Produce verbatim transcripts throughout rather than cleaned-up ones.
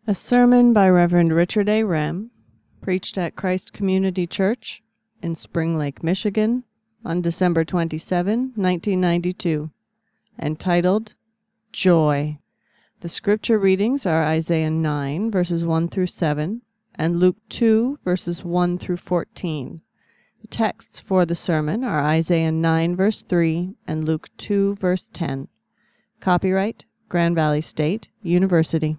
A sermon by Reverend Richard A. Rem, preached at Christ Community Church in Spring Lake, Michigan, on December twenty-seventh, nineteen ninety-two, entitled Joy. The scripture readings are Isaiah nine, verses one through seven, and Luke two, verses one through fourteen. The texts for the sermon are Isaiah nine, verse three, and Luke two, verse ten. Copyright, Grand Valley State University.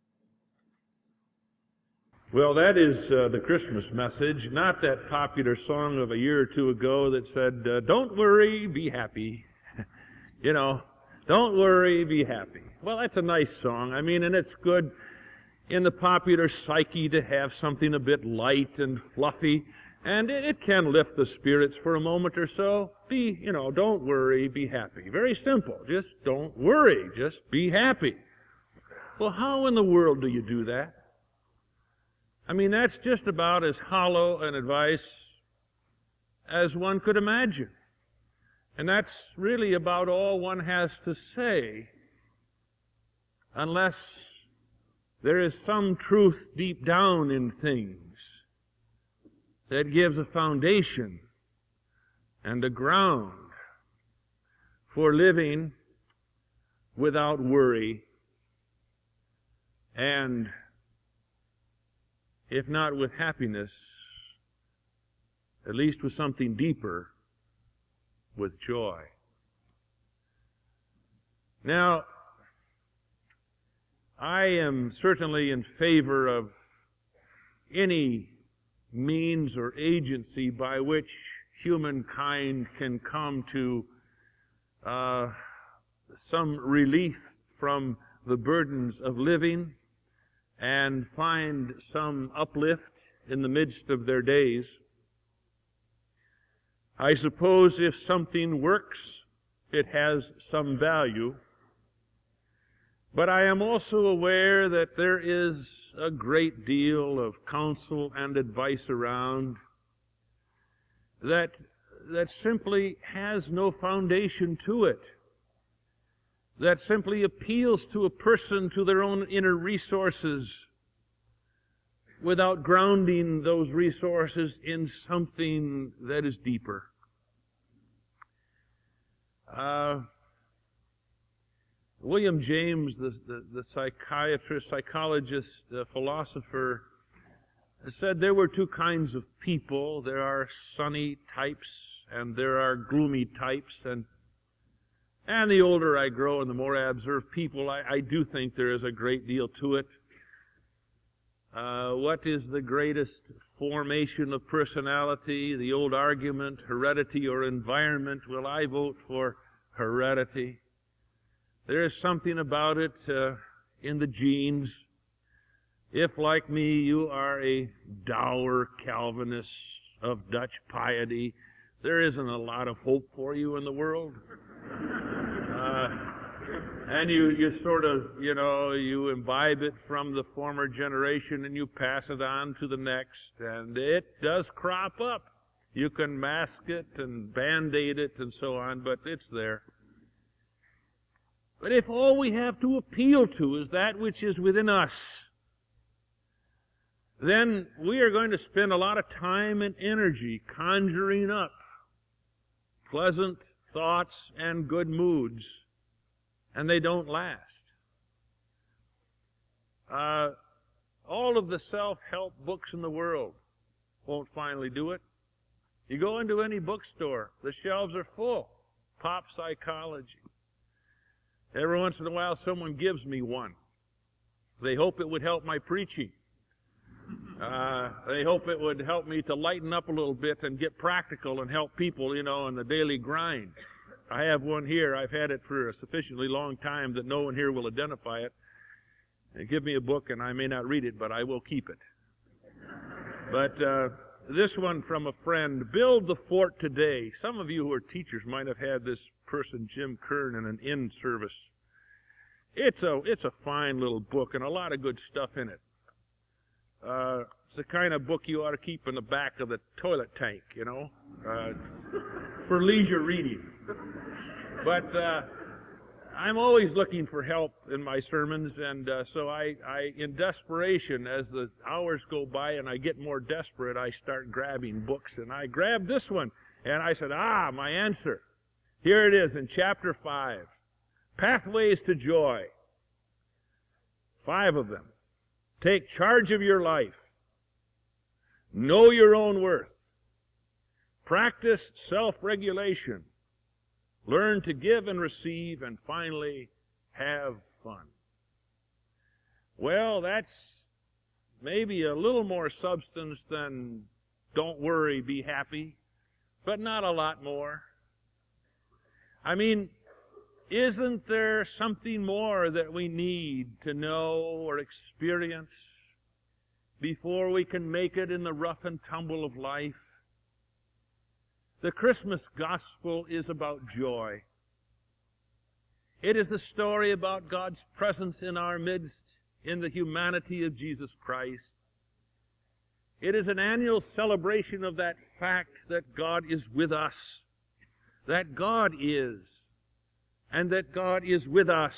Well, that is uh, the Christmas message, not that popular song of a year or two ago that said, uh, don't worry, be happy. You know, don't worry, be happy. Well, that's a nice song. I mean, and it's good in the popular psyche to have something a bit light and fluffy, and it, it can lift the spirits for a moment or so. Be, you know, don't worry, be happy. Very simple. Just don't worry. Just be happy. Well, how in the world do you do that? I mean, that's just about as hollow an advice as one could imagine. And that's really about all one has to say, unless there is some truth deep down in things that gives a foundation and a ground for living without worry, and if not with happiness, at least with something deeper, with joy. Now, I am certainly in favor of any means or agency by which humankind can come to uh, some relief from the burdens of living and find some uplift in the midst of their days. I suppose if something works, it has some value. But I am also aware that there is a great deal of counsel and advice around that, that simply has no foundation to it, that simply appeals to a person to their own inner resources without grounding those resources in something that is deeper. Uh, William James, the, the, the psychiatrist, psychologist, uh, philosopher, said there were two kinds of people. There are sunny types and there are gloomy types, and And the older I grow and the more I observe people, I, I do think there is a great deal to it. Uh, what is the greatest formation of personality? The old argument, heredity or environment. Well, I vote for heredity. There is something about it uh, in the genes. If, like me, you are a dour Calvinist of Dutch piety, there isn't a lot of hope for you in the world. Uh, and you, you sort of, you know, you imbibe it from the former generation and you pass it on to the next, and it does crop up. You can mask it and band-aid it and so on, but it's there. But if all we have to appeal to is that which is within us, then we are going to spend a lot of time and energy conjuring up pleasant thoughts and good moods, and they don't last. Uh, all of the self-help books in the world won't finally do it. You go into any bookstore, the shelves are full. Pop psychology. Every once in a while someone gives me one. They hope it would help my preaching. Uh, they hope it would help me to lighten up a little bit and get practical and help people, you know, in the daily grind. I have one here. I've had it for a sufficiently long time that no one here will identify it. And give me a book and I may not read it, but I will keep it. But uh, this one from a friend, Build the Fort Today. Some of you who are teachers might have had this person, Jim Kern, in an in service. It's a, it's a fine little book and a lot of good stuff in it. Uh, it's the kind of book you ought to keep in the back of the toilet tank, you know, uh, for leisure reading. But uh, I'm always looking for help in my sermons, and uh, so I, I, in desperation, as the hours go by and I get more desperate, I start grabbing books, and I grabbed this one, and I said, ah, my answer. Here it is in chapter five, Pathways to Joy. Five of them. Take charge of your life. Know your own worth. Practice self-regulation. Learn to give and receive, and finally, have fun. Well, that's maybe a little more substance than don't worry, be happy, but not a lot more. I mean, isn't there something more that we need to know or experience before we can make it in the rough and tumble of life? The Christmas gospel is about joy. It is the story about God's presence in our midst in the humanity of Jesus Christ. It is an annual celebration of that fact that God is with us, that God is, and that God is with us.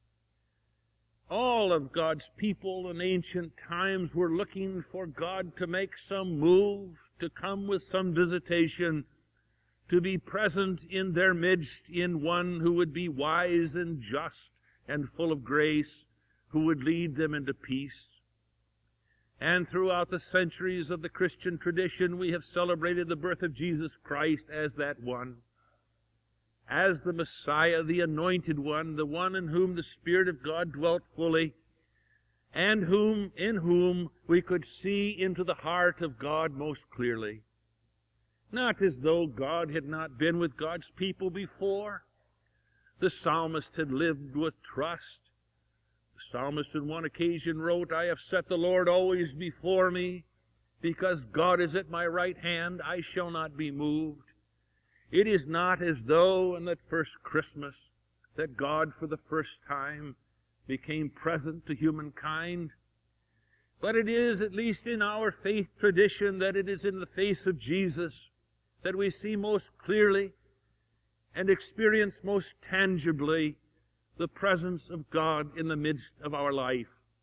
All of God's people in ancient times were looking for God to make some move, to come with some visitation, to be present in their midst in one who would be wise and just and full of grace, who would lead them into peace. And throughout the centuries of the Christian tradition, we have celebrated the birth of Jesus Christ as that one, as the Messiah, the Anointed One, the one in whom the Spirit of God dwelt fully, and whom, in whom we could see into the heart of God most clearly. Not as though God had not been with God's people before. The psalmist had lived with trust. The psalmist on one occasion wrote, I have set the Lord always before me, because God is at my right hand, I shall not be moved. It is not as though in that first Christmas that God for the first time became present to humankind, but it is, at least in our faith tradition, that it is in the face of Jesus that we see most clearly and experience most tangibly the presence of God in the midst of our life.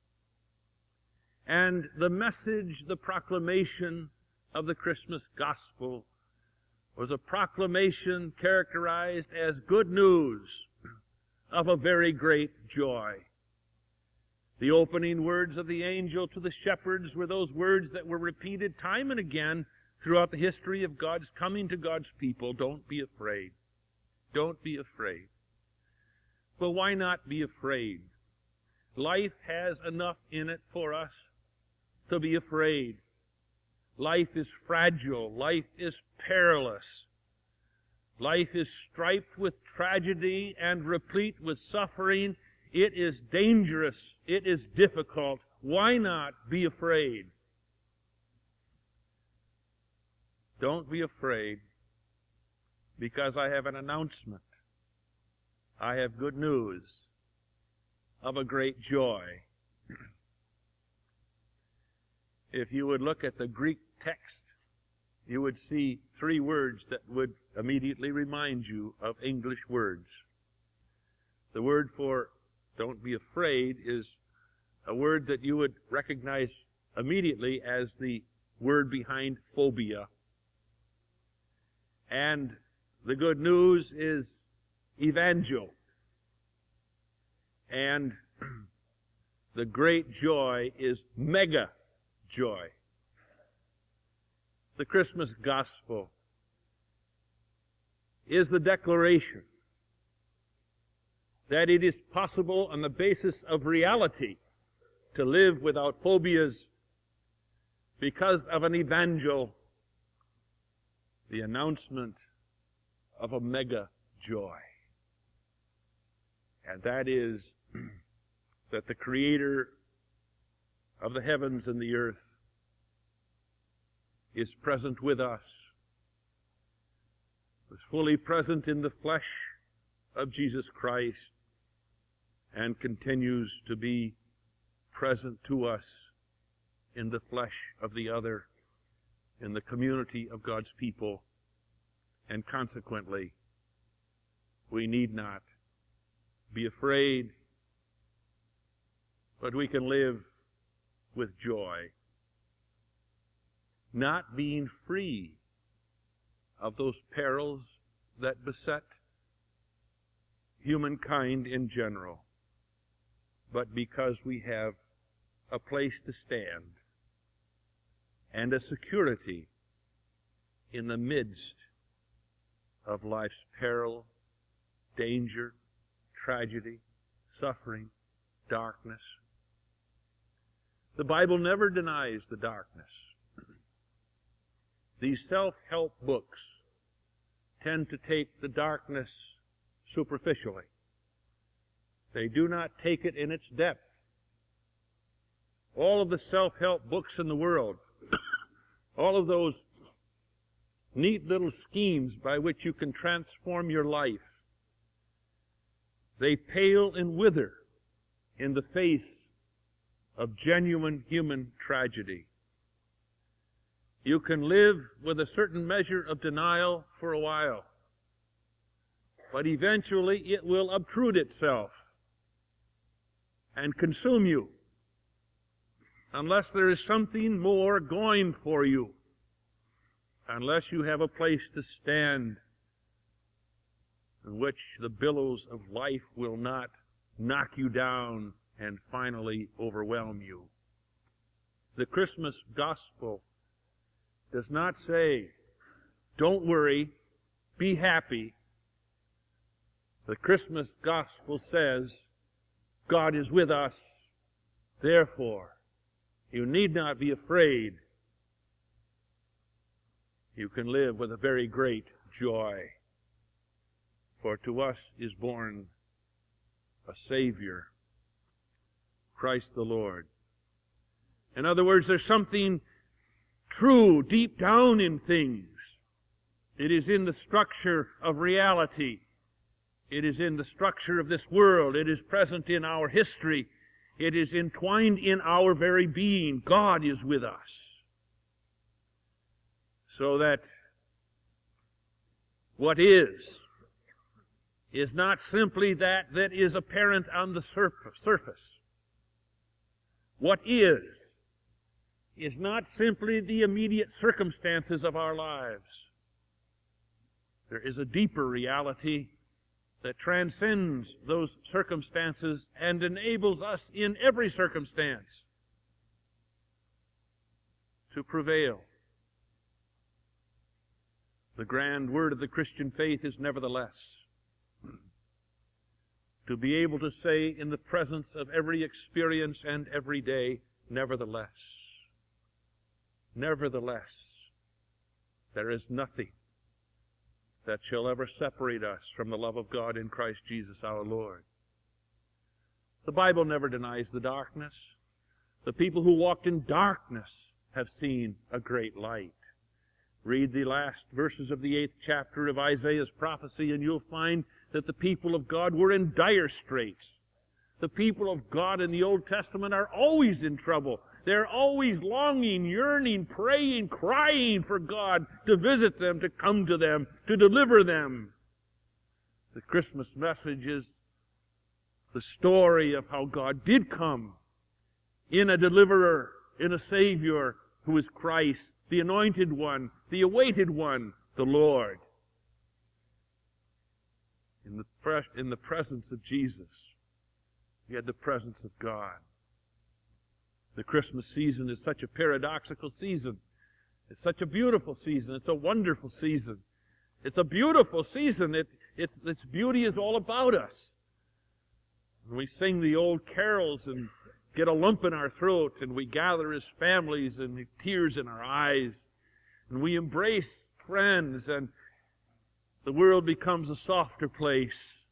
And the message, the proclamation of the Christmas gospel was a proclamation characterized as good news of a very great joy. The opening words of the angel to the shepherds were those words that were repeated time and again throughout the history of God's coming to God's people. Don't be afraid. Don't be afraid. But why not be afraid? Life has enough in it for us to be afraid. Life is fragile. Life is perilous. Life is striped with tragedy and replete with suffering. It is dangerous. It is difficult. Why not be afraid? Don't be afraid, because I have an announcement. I have good news of a great joy. If you would look at the Greek text, you would see three words that would immediately remind you of English words. The word for don't be afraid is a word that you would recognize immediately as the word behind phobia. And the good news is evangel. And the great joy is mega joy. The Christmas gospel is the declaration that it is possible on the basis of reality to live without phobias because of an evangel, the announcement of a mega joy. And that is that the Creator of the heavens and the earth is present with us, was fully present in the flesh of Jesus Christ, and continues to be present to us in the flesh of the other, in the community of God's people, and consequently, we need not be afraid, but we can live with joy, not being free of those perils that beset humankind in general, but because we have a place to stand and a security in the midst of life's peril, danger, tragedy, suffering, darkness. The Bible never denies the darkness. These self-help books tend to take the darkness superficially. They do not take it in its depth. All of the self-help books in the world, all of those neat little schemes by which you can transform your life, they pale and wither in the face of genuine human tragedy. You can live with a certain measure of denial for a while, but eventually it will obtrude itself and consume you unless there is something more going for you, unless you have a place to stand in which the billows of life will not knock you down and finally overwhelm you. The Christmas gospel does not say, don't worry, be happy. The Christmas gospel says, God is with us, therefore, you need not be afraid. You can live with a very great joy. For to us is born a Savior, Christ the Lord. In other words, there's something true deep down in things. It is in the structure of reality. It is in the structure of this world. It is present in our history. It is entwined in our very being. God is with us. So that what is, is not simply that that is apparent on the surface. What is, is not simply the immediate circumstances of our lives. There is a deeper reality that transcends those circumstances and enables us in every circumstance to prevail. The grand word of the Christian faith is nevertheless. To be able to say in the presence of every experience and every day, nevertheless. Nevertheless, there is nothing that shall ever separate us from the love of God in Christ Jesus our Lord. The Bible never denies the darkness. The people who walked in darkness have seen a great light. Read the last verses of the eighth chapter of Isaiah's prophecy, and you'll find that the people of God were in dire straits. The people of God in the Old Testament are always in trouble. They're always longing, yearning, praying, crying for God to visit them, to come to them, to deliver them. The Christmas message is the story of how God did come in a deliverer, in a Savior who is Christ, the Anointed One, the awaited One, the Lord. In the, pres- in the presence of Jesus, we had the presence of God. The Christmas season is such a paradoxical season. It's such a beautiful season. It's a wonderful season. It's a beautiful season. It, it's, its beauty is all about us. When we sing the old carols and get a lump in our throat, and we gather as families and tears in our eyes, and we embrace friends, and the world becomes a softer place.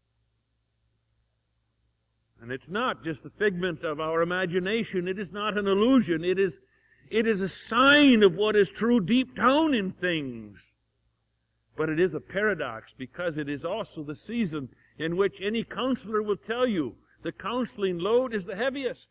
And it's not just a figment of our imagination. It is not an illusion. It is, it is a sign of what is true deep down in things. But it is a paradox, because it is also the season in which any counselor will tell you the counseling load is the heaviest.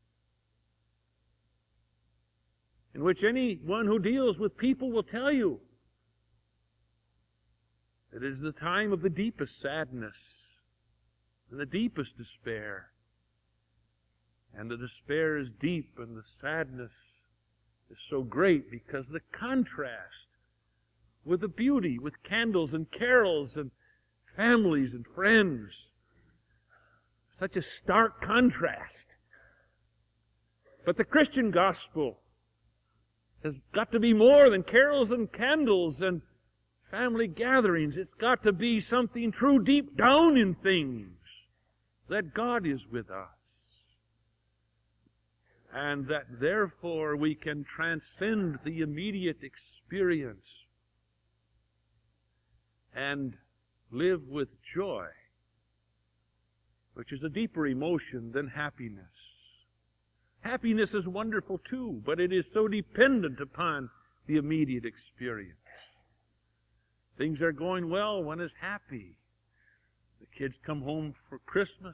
In which anyone who deals with people will tell you it is the time of the deepest sadness, in the deepest despair. And the despair is deep and the sadness is so great because the contrast with the beauty, with candles and carols and families and friends. Such a stark contrast. But the Christian gospel has got to be more than carols and candles and family gatherings. It's got to be something true deep down in things, that God is with us. And that therefore we can transcend the immediate experience and live with joy, which is a deeper emotion than happiness. Happiness is wonderful too, but it is so dependent upon the immediate experience. Things are going well, one is happy. The kids come home for Christmas.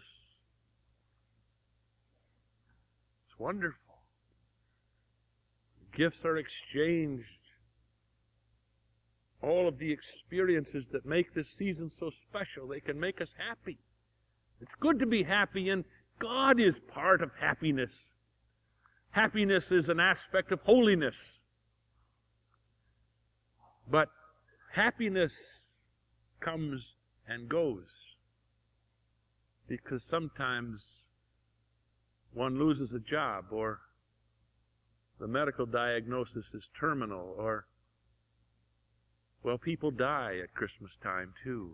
It's wonderful. Gifts are exchanged. All of the experiences that make this season so special, they can make us happy. It's good to be happy, and God is part of happiness. Happiness is an aspect of holiness. But happiness comes and goes, because sometimes one loses a job, or the medical diagnosis is terminal, or, well, people die at Christmas time too.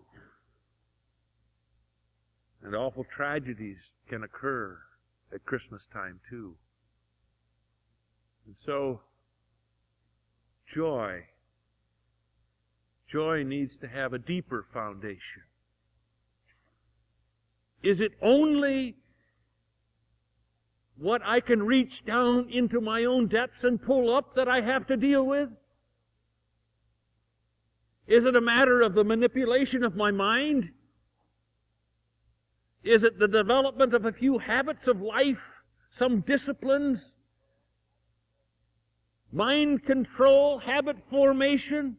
And awful tragedies can occur at Christmas time too. And so, joy. Joy needs to have a deeper foundation. Is it only what I can reach down into my own depths and pull up that I have to deal with? Is it a matter of the manipulation of my mind? Is it the development of a few habits of life, some disciplines? Mind control, habit formation?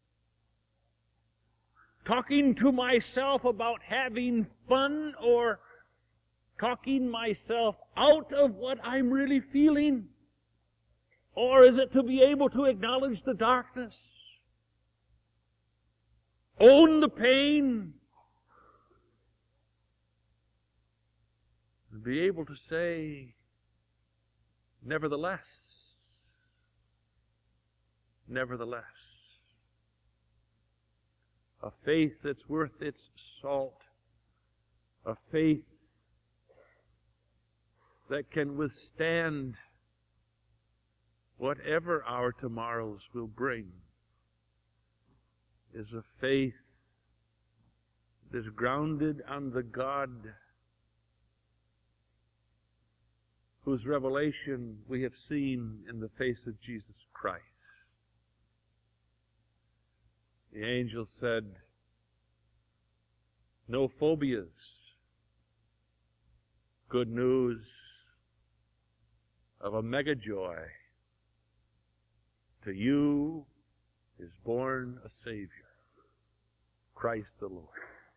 Talking to myself about having fun, or talking myself out of what I'm really feeling? Or is it to be able to acknowledge the darkness, own the pain, and be able to say, nevertheless, nevertheless, a faith that's worth its salt, a faith that can withstand whatever our tomorrows will bring, is a faith that is grounded on the God whose revelation we have seen in the face of Jesus Christ. The angel said, no phobias. Good news of a mega joy. To you is born a Savior, Christ the Lord.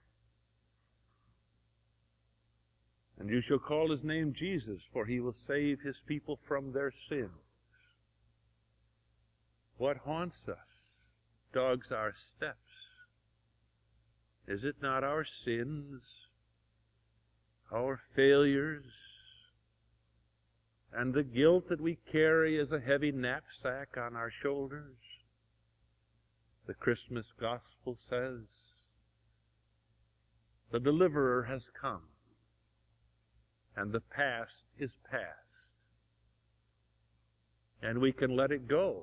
And you shall call his name Jesus, for he will save his people from their sins. What haunts us, dogs our steps? Is it not our sins, our failures, and the guilt that we carry as a heavy knapsack on our shoulders? The Christmas gospel says, the deliverer has come, and the past is past. And we can let it go.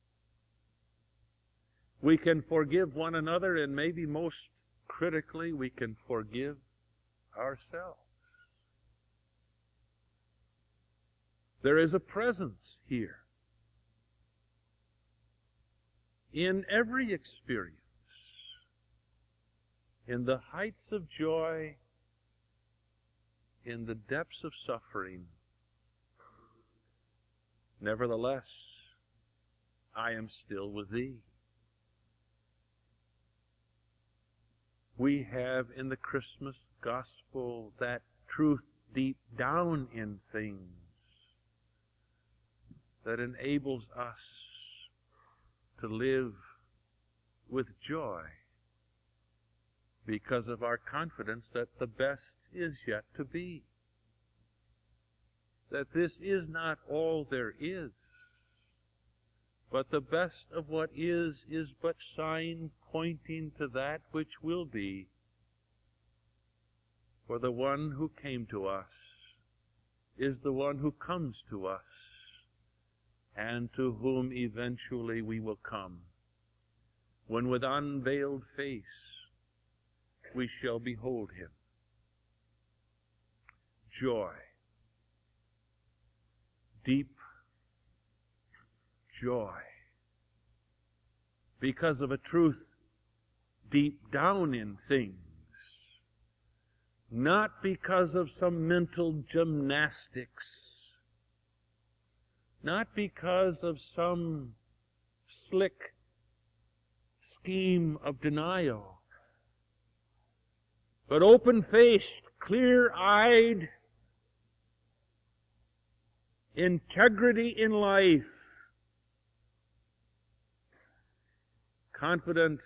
We can forgive one another, and maybe most critically, we can forgive ourselves. There is a presence here in every experience, in the heights of joy, in the depths of suffering. Nevertheless, I am still with thee. we have in the Christmas gospel that truth deep down in things that enables us to live with joy because of our confidence that the best is yet to be. That this is not all there is, but the best of what is is but sign pointing to that which will be. For the one who came to us is the one who comes to us, and to whom eventually we will come, when with unveiled face we shall behold him. Joy. Deep joy. Because of a truth deep down in things. Not because of some mental gymnastics. Not because of some slick scheme of denial. But open-faced, clear-eyed, integrity in life, confident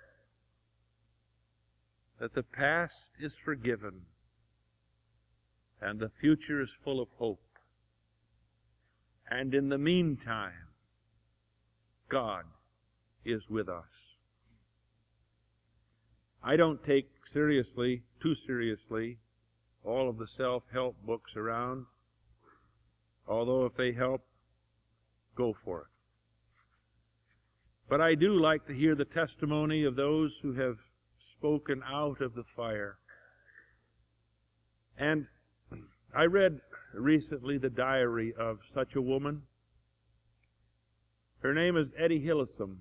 that the past is forgiven and the future is full of hope. And in the meantime, God is with us. I don't take seriously, too seriously, all of the self-help books around. Although if they help, go for it. But I do like to hear the testimony of those who have spoken out of the fire. And I read recently the diary of such a woman. Her name is Etty Hillesum.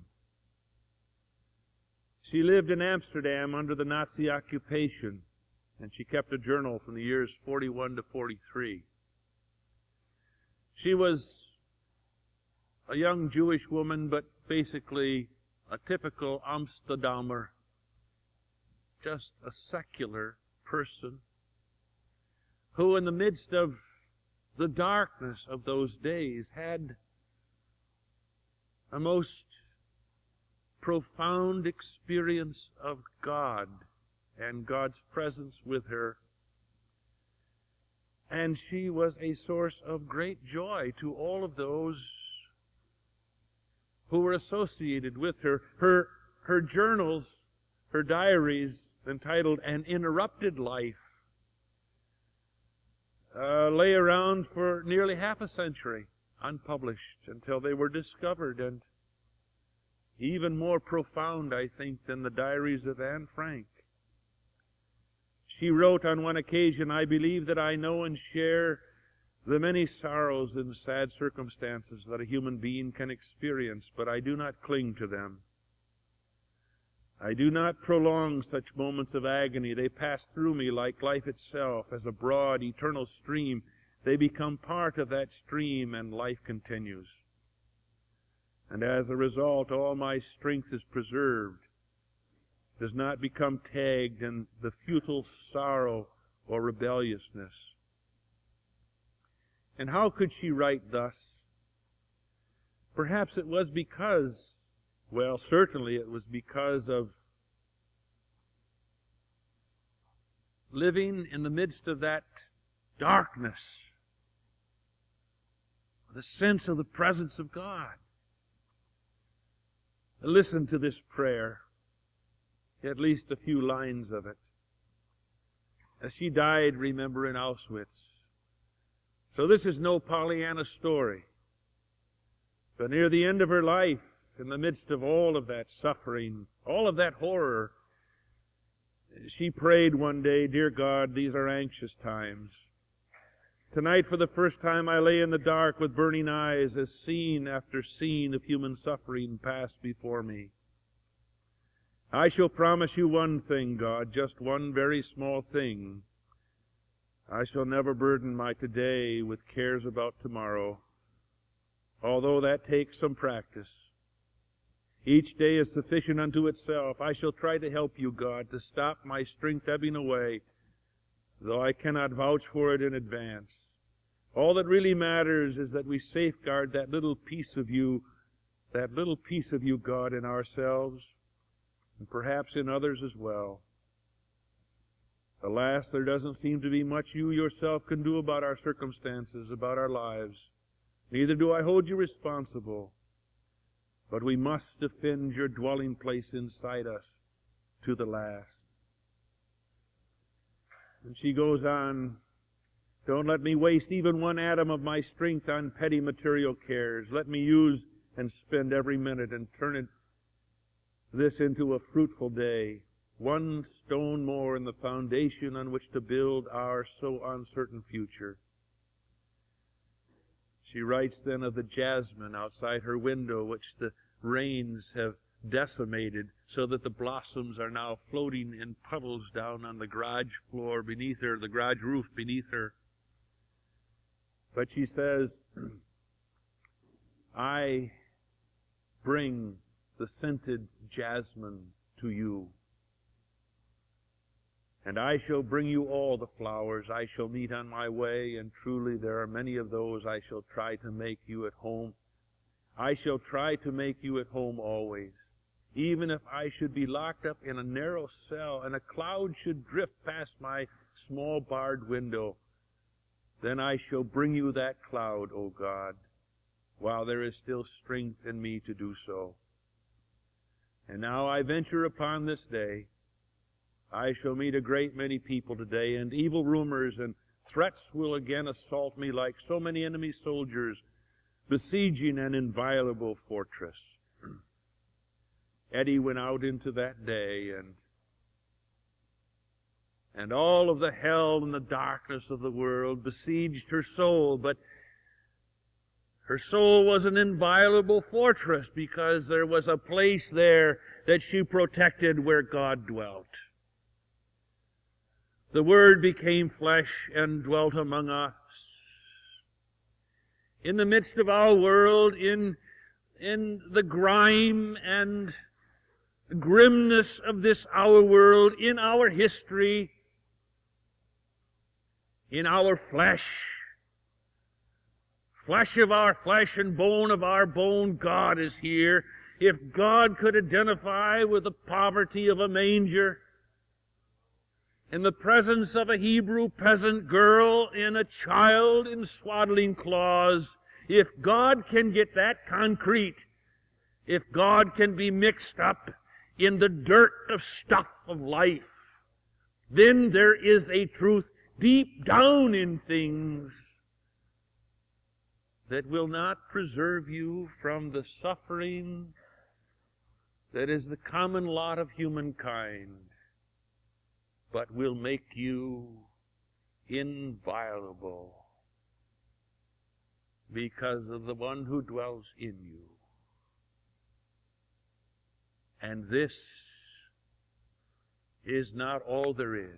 She lived in Amsterdam under the Nazi occupation, and she kept a journal from the years forty-one to forty-three. She was a young Jewish woman, but basically a typical Amsterdammer, just a secular person, who in the midst of the darkness of those days had a most profound experience of God and God's presence with her. And she was a source of great joy to all of those who were associated with her. Her, her journals, her diaries, entitled An Interrupted Life, uh, lay around for nearly half a century, unpublished, until they were discovered, and even more profound, I think, than the diaries of Anne Frank. She wrote on one occasion, "I believe that I know and share the many sorrows and sad circumstances that a human being can experience, but I do not cling to them. I do not prolong such moments of agony. They pass through me like life itself, as a broad, eternal stream. They become part of that stream, and life continues. And as a result, all my strength is preserved, does not become tagged in the futile sorrow or rebelliousness." And how could she write thus? Perhaps it was because, well, certainly it was because of living in the midst of that darkness, the sense of the presence of God. Listen to this prayer, at least a few lines of it. As she died, remember, in Auschwitz. So this is no Pollyanna story. But near the end of her life, in the midst of all of that suffering, all of that horror, she prayed one day, "Dear God, these are anxious times. Tonight, for the first time, I lay in the dark with burning eyes as scene after scene of human suffering passed before me. I shall promise you one thing, God, just one very small thing. I shall never burden my today with cares about tomorrow, although that takes some practice. Each day is sufficient unto itself. I shall try to help you, God, to stop my strength ebbing away, though I cannot vouch for it in advance. All that really matters is that we safeguard that little piece of you, that little piece of you, God, in ourselves, and perhaps in others as well. Alas, there doesn't seem to be much you yourself can do about our circumstances, about our lives. Neither do I hold you responsible. But we must defend your dwelling place inside us to the last. And she goes on, don't let me waste even one atom of my strength on petty material cares. Let me use and spend every minute and turn it, this into a fruitful day. One stone more in the foundation on which to build our so uncertain future. She writes then of the jasmine outside her window, which the rains have decimated, so that the blossoms are now floating in puddles down on the garage floor beneath her, the garage roof beneath her. But she says, I bring the scented jasmine to you. And I shall bring you all the flowers I shall meet on my way, and truly there are many of those I shall try to make you at home. I shall try to make you at home always. Even if I should be locked up in a narrow cell and a cloud should drift past my small barred window, then I shall bring you that cloud, O God, while there is still strength in me to do so. And now I venture upon this day. I shall meet a great many people today, and evil rumors and threats will again assault me like so many enemy soldiers besieging an inviolable fortress. Eddie went out into that day, and and all of the hell and the darkness of the world besieged her soul, but her soul was an inviolable fortress because there was a place there that she protected where God dwelt. The Word became flesh and dwelt among us. In the midst of our world, in, in the grime and grimness of this our world, in our history, in our flesh, flesh of our flesh and bone of our bone, God is here. If God could identify with the poverty of a manger, in the presence of a Hebrew peasant girl and a child in swaddling cloths, if God can get that concrete, if God can be mixed up in the dirt of stuff of life, then there is a truth deep down in things that will not preserve you from the suffering that is the common lot of humankind, but will make you inviolable because of the one who dwells in you. And this is not all there is.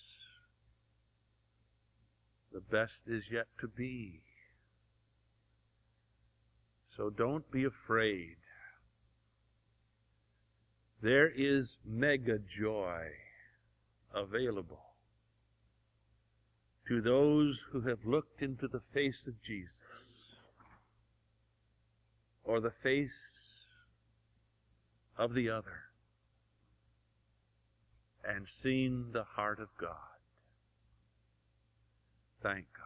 The best is yet to be. So don't be afraid. There is mega joy available to those who have looked into the face of Jesus, or the face of the other, and seen the heart of God. Thank God.